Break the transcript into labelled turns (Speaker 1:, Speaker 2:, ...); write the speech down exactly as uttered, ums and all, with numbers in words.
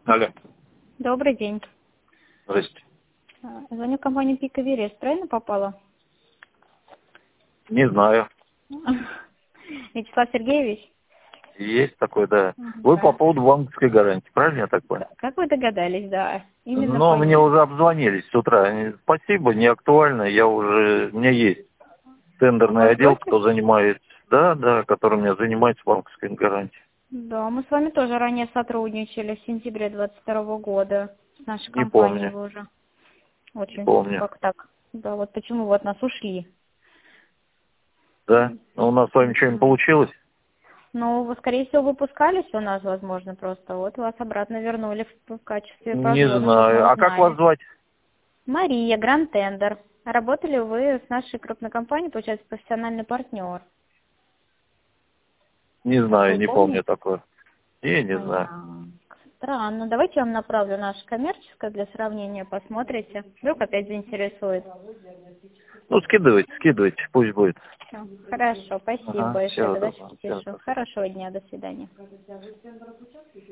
Speaker 1: Алло.
Speaker 2: Добрый день.
Speaker 1: Здрасте.
Speaker 2: А, Звоню в компанию Пика Верес. Правильно попала?
Speaker 1: Не знаю.
Speaker 2: Вячеслав Сергеевич?
Speaker 1: Есть такой, да.
Speaker 2: Мгм,
Speaker 1: Вы по
Speaker 2: да.
Speaker 1: поводу банковской гарантии, правильно я так понял?
Speaker 2: Как вы догадались, да. Именно
Speaker 1: Но
Speaker 2: по
Speaker 1: мне
Speaker 2: ней.
Speaker 1: уже обзвонились с утра. Они, Спасибо, не актуально. Я уже, у меня есть
Speaker 2: А у
Speaker 1: тендерный
Speaker 2: вас
Speaker 1: отдел,
Speaker 2: брокер?
Speaker 1: кто занимается, да, да, который у меня занимается банковской гарантией.
Speaker 2: Да, мы с вами тоже ранее сотрудничали в сентябре двадцать второго года. С нашей
Speaker 1: Не
Speaker 2: компанией
Speaker 1: помню,
Speaker 2: вы уже.
Speaker 1: не
Speaker 2: Очень
Speaker 1: помню.
Speaker 2: как так. Да, вот почему вы от нас ушли.
Speaker 1: Да? Но у нас с вами что, не
Speaker 2: Мгм.
Speaker 1: получилось?
Speaker 2: Ну, вы, скорее всего, выпускались у нас, возможно, просто. Вот вас обратно вернули в, в качестве
Speaker 1: Не
Speaker 2: прозвона, чтобы
Speaker 1: знаю.
Speaker 2: мы
Speaker 1: А как вас
Speaker 2: узнали.
Speaker 1: звать?
Speaker 2: Мария, Гранд Тендер. Работали вы с нашей крупной компанией, получается, профессиональный партнер.
Speaker 1: Не знаю,
Speaker 2: Вы
Speaker 1: не
Speaker 2: помните?
Speaker 1: помню такое. Не, не знаю.
Speaker 2: Понятно. Странно. Давайте я вам направлю наше коммерческое для сравнения, посмотрите. Вдруг опять заинтересует.
Speaker 1: Ну, скидывайте, скидывайте, пусть будет.
Speaker 2: Всё. Хорошо, спасибо
Speaker 1: Ага,
Speaker 2: большое.
Speaker 1: всего
Speaker 2: Тогда
Speaker 1: доброго. Всего
Speaker 2: пишу.
Speaker 1: доброго.
Speaker 2: Хорошего дня, до свидания.